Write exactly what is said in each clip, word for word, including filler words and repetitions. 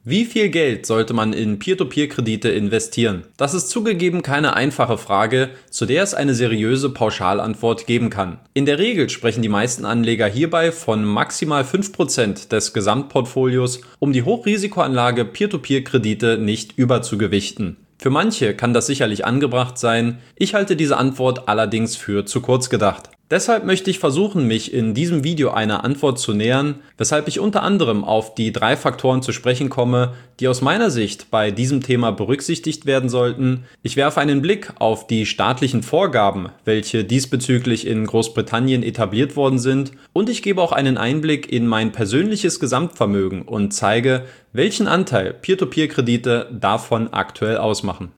Wie viel Geld sollte man in Peer-to-Peer-Kredite investieren? Das ist zugegeben keine einfache Frage, zu der es eine seriöse Pauschalantwort geben kann. In der Regel sprechen die meisten Anleger hierbei von maximal fünf Prozent des Gesamtportfolios, um die Hochrisikoanlage Peer-to-Peer-Kredite nicht überzugewichten. Für manche kann das sicherlich angebracht sein, ich halte diese Antwort allerdings für zu kurz gedacht. Deshalb möchte ich versuchen, mich in diesem Video einer Antwort zu nähern, weshalb ich unter anderem auf die drei Faktoren zu sprechen komme, die aus meiner Sicht bei diesem Thema berücksichtigt werden sollten. Ich werfe einen Blick auf die staatlichen Vorgaben, welche diesbezüglich in Großbritannien etabliert worden sind, und ich gebe auch einen Einblick in mein persönliches Gesamtvermögen und zeige, welchen Anteil Peer-to-Peer-Kredite davon aktuell ausmachen.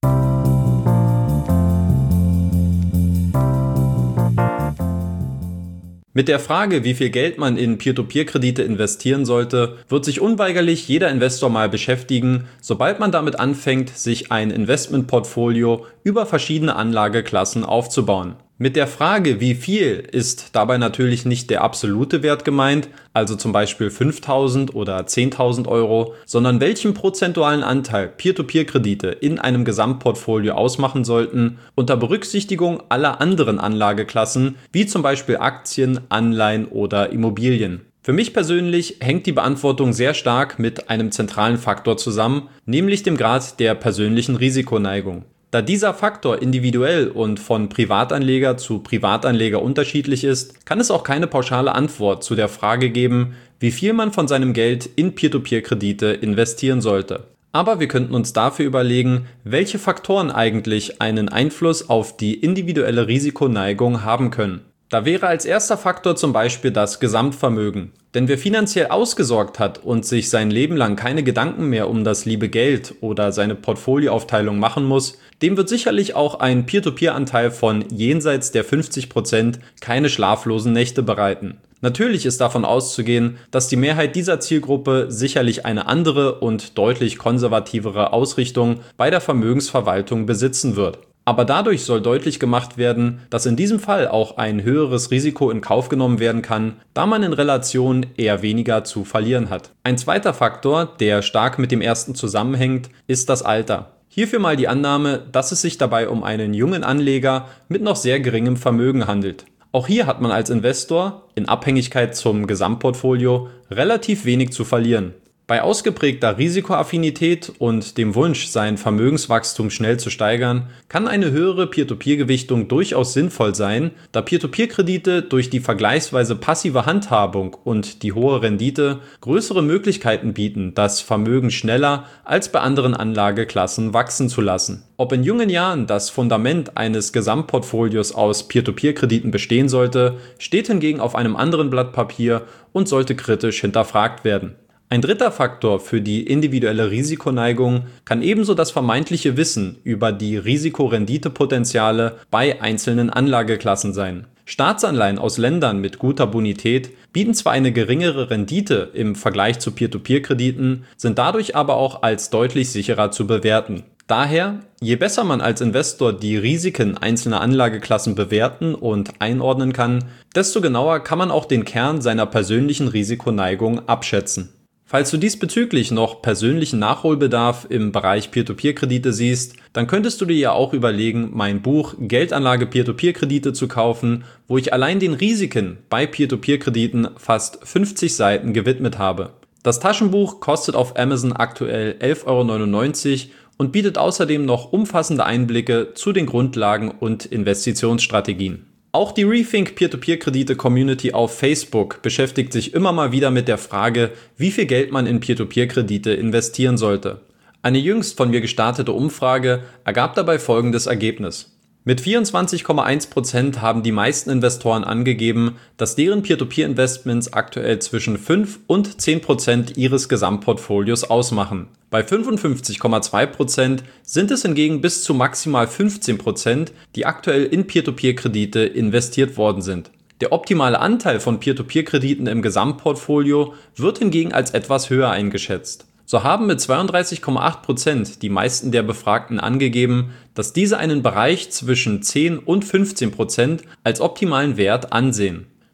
Mit der Frage, wie viel Geld man in Peer-to-Peer-Kredite investieren sollte, wird sich unweigerlich jeder Investor mal beschäftigen, sobald man damit anfängt, sich ein Investmentportfolio über verschiedene Anlageklassen aufzubauen. Mit der Frage, wie viel, ist dabei natürlich nicht der absolute Wert gemeint, also zum Beispiel fünftausend oder zehntausend Euro, sondern welchen prozentualen Anteil Peer-to-Peer-Kredite in einem Gesamtportfolio ausmachen sollten, unter Berücksichtigung aller anderen Anlageklassen, wie zum Beispiel Aktien, Anleihen oder Immobilien. Für mich persönlich hängt die Beantwortung sehr stark mit einem zentralen Faktor zusammen, nämlich dem Grad der persönlichen Risikoneigung. Da dieser Faktor individuell und von Privatanleger zu Privatanleger unterschiedlich ist, kann es auch keine pauschale Antwort zu der Frage geben, wie viel man von seinem Geld in Peer-to-Peer-Kredite investieren sollte. Aber wir könnten uns dafür überlegen, welche Faktoren eigentlich einen Einfluss auf die individuelle Risikoneigung haben können. Da wäre als erster Faktor zum Beispiel das Gesamtvermögen. Denn wer finanziell ausgesorgt hat und sich sein Leben lang keine Gedanken mehr um das liebe Geld oder seine Portfolioaufteilung machen muss, dem wird sicherlich auch ein Peer-to-Peer-Anteil von jenseits der fünfzig Prozent keine schlaflosen Nächte bereiten. Natürlich ist davon auszugehen, dass die Mehrheit dieser Zielgruppe sicherlich eine andere und deutlich konservativere Ausrichtung bei der Vermögensverwaltung besitzen wird. Aber dadurch soll deutlich gemacht werden, dass in diesem Fall auch ein höheres Risiko in Kauf genommen werden kann, da man in Relation eher weniger zu verlieren hat. Ein zweiter Faktor, der stark mit dem ersten zusammenhängt, ist das Alter. Hierfür mal die Annahme, dass es sich dabei um einen jungen Anleger mit noch sehr geringem Vermögen handelt. Auch hier hat man als Investor, in Abhängigkeit zum Gesamtportfolio, relativ wenig zu verlieren. Bei ausgeprägter Risikoaffinität und dem Wunsch, sein Vermögenswachstum schnell zu steigern, kann eine höhere Peer-to-Peer-Gewichtung durchaus sinnvoll sein, da Peer-to-Peer-Kredite durch die vergleichsweise passive Handhabung und die hohe Rendite größere Möglichkeiten bieten, das Vermögen schneller als bei anderen Anlageklassen wachsen zu lassen. Ob in jungen Jahren das Fundament eines Gesamtportfolios aus Peer-to-Peer-Krediten bestehen sollte, steht hingegen auf einem anderen Blatt Papier und sollte kritisch hinterfragt werden. Ein dritter Faktor für die individuelle Risikoneigung kann ebenso das vermeintliche Wissen über die Risikorenditepotenziale bei einzelnen Anlageklassen sein. Staatsanleihen aus Ländern mit guter Bonität bieten zwar eine geringere Rendite im Vergleich zu Peer-to-Peer-Krediten, sind dadurch aber auch als deutlich sicherer zu bewerten. Daher, je besser man als Investor die Risiken einzelner Anlageklassen bewerten und einordnen kann, desto genauer kann man auch den Kern seiner persönlichen Risikoneigung abschätzen. Falls du diesbezüglich noch persönlichen Nachholbedarf im Bereich Peer-to-Peer-Kredite siehst, dann könntest du dir ja auch überlegen, mein Buch Geldanlage Peer-to-Peer-Kredite zu kaufen, wo ich allein den Risiken bei Peer-to-Peer-Krediten fast fünfzig Seiten gewidmet habe. Das Taschenbuch kostet auf Amazon aktuell elf Euro neunundneunzig und bietet außerdem noch umfassende Einblicke zu den Grundlagen und Investitionsstrategien. Auch die Rethink Peer-to-Peer-Kredite-Community auf Facebook beschäftigt sich immer mal wieder mit der Frage, wie viel Geld man in Peer-to-Peer-Kredite investieren sollte. Eine jüngst von mir gestartete Umfrage ergab dabei folgendes Ergebnis. Mit vierundzwanzig Komma eins Prozent haben die meisten Investoren angegeben, dass deren Peer-to-Peer-Investments aktuell zwischen fünf und zehn Prozent ihres Gesamtportfolios ausmachen. Bei fünfundfünfzig Komma zwei Prozent sind es hingegen bis zu maximal fünfzehn Prozent, die aktuell in Peer-to-Peer-Kredite investiert worden sind. Der optimale Anteil von Peer-to-Peer-Krediten im Gesamtportfolio wird hingegen als etwas höher eingeschätzt. So haben mit zweiunddreißig Komma acht Prozent die meisten der Befragten angegeben, dass diese einen Bereich zwischen zehn und fünfzehn Prozent als optimalen Wert ansehen.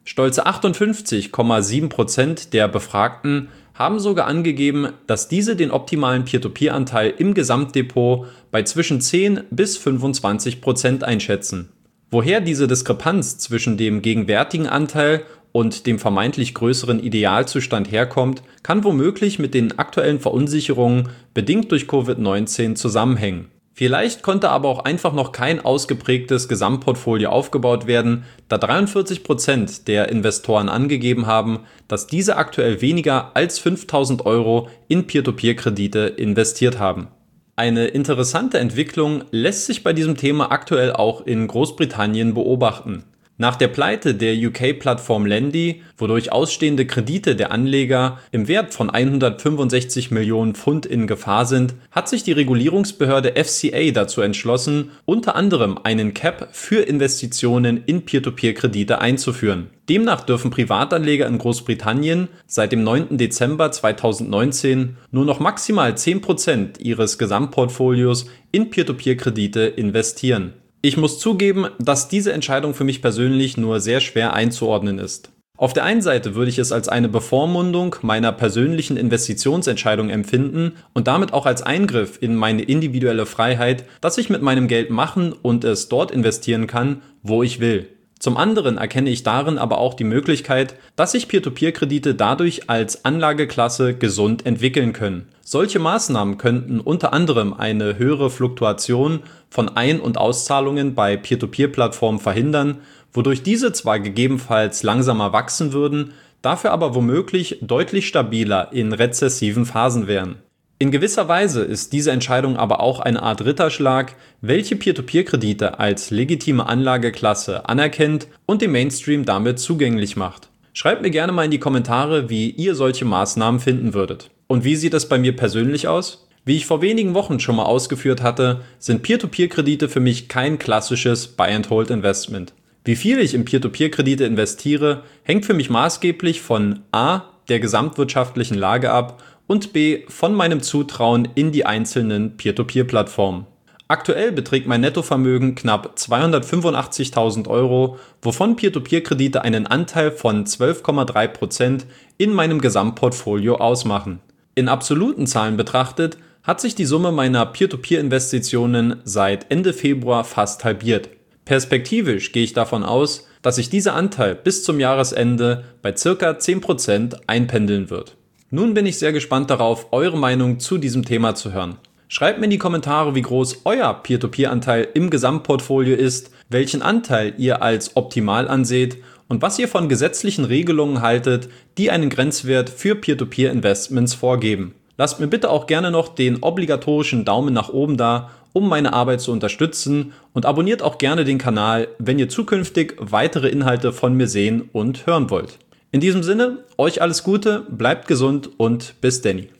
Stolze achtundfünfzig Komma sieben Prozent der Befragten haben sogar angegeben, dass diese den optimalen Peer-to-Peer-Anteil im Gesamtdepot bei zwischen zehn bis fünfundzwanzig Prozent einschätzen. Woher diese Diskrepanz zwischen dem gegenwärtigen Anteil und dem vermeintlich größeren Idealzustand herkommt, kann womöglich mit den aktuellen Verunsicherungen bedingt durch Covid neunzehn zusammenhängen. Vielleicht konnte aber auch einfach noch kein ausgeprägtes Gesamtportfolio aufgebaut werden, da dreiundvierzig Prozent der Investoren angegeben haben, dass diese aktuell weniger als fünftausend Euro in Peer-to-Peer-Kredite investiert haben. Eine interessante Entwicklung lässt sich bei diesem Thema aktuell auch in Großbritannien beobachten. Nach der Pleite der U K-Plattform Lendy, wodurch ausstehende Kredite der Anleger im Wert von hundertfünfundsechzig Millionen Pfund in Gefahr sind, hat sich die Regulierungsbehörde F C A dazu entschlossen, unter anderem einen Cap für Investitionen in Peer-to-Peer-Kredite einzuführen. Demnach dürfen Privatanleger in Großbritannien seit dem neunten Dezember zweitausendneunzehn nur noch maximal zehn Prozent ihres Gesamtportfolios in Peer-to-Peer-Kredite investieren. Ich muss zugeben, dass diese Entscheidung für mich persönlich nur sehr schwer einzuordnen ist. Auf der einen Seite würde ich es als eine Bevormundung meiner persönlichen Investitionsentscheidung empfinden und damit auch als Eingriff in meine individuelle Freiheit, dass ich mit meinem Geld machen und es dort investieren kann, wo ich will. Zum anderen erkenne ich darin aber auch die Möglichkeit, dass sich Peer-to-Peer-Kredite dadurch als Anlageklasse gesund entwickeln können. Solche Maßnahmen könnten unter anderem eine höhere Fluktuation von Ein- und Auszahlungen bei Peer-to-Peer-Plattformen verhindern, wodurch diese zwar gegebenenfalls langsamer wachsen würden, dafür aber womöglich deutlich stabiler in rezessiven Phasen wären. In gewisser Weise ist diese Entscheidung aber auch eine Art Ritterschlag, welche Peer-to-Peer-Kredite als legitime Anlageklasse anerkennt und dem Mainstream damit zugänglich macht. Schreibt mir gerne mal in die Kommentare, wie ihr solche Maßnahmen finden würdet. Und wie sieht es bei mir persönlich aus? Wie ich vor wenigen Wochen schon mal ausgeführt hatte, sind Peer-to-Peer-Kredite für mich kein klassisches Buy-and-Hold-Investment. Wie viel ich in Peer-to-Peer-Kredite investiere, hängt für mich maßgeblich von a. der gesamtwirtschaftlichen Lage ab und b. von meinem Zutrauen in die einzelnen Peer-to-Peer-Plattformen. Aktuell beträgt mein Nettovermögen knapp zweihundertfünfundachtzigtausend Euro, wovon Peer-to-Peer-Kredite einen Anteil von zwölf Komma drei Prozent in meinem Gesamtportfolio ausmachen. In absoluten Zahlen betrachtet hat sich die Summe meiner Peer-to-Peer-Investitionen seit Ende Februar fast halbiert. Perspektivisch gehe ich davon aus, dass sich dieser Anteil bis zum Jahresende bei ca. zehn Prozent einpendeln wird. Nun bin ich sehr gespannt darauf, eure Meinung zu diesem Thema zu hören. Schreibt mir in die Kommentare, wie groß euer Peer-to-Peer-Anteil im Gesamtportfolio ist, welchen Anteil ihr als optimal anseht und was ihr von gesetzlichen Regelungen haltet, die einen Grenzwert für Peer-to-Peer-Investments vorgeben. Lasst mir bitte auch gerne noch den obligatorischen Daumen nach oben da, um meine Arbeit zu unterstützen, und abonniert auch gerne den Kanal, wenn ihr zukünftig weitere Inhalte von mir sehen und hören wollt. In diesem Sinne, euch alles Gute, bleibt gesund und bis Denny.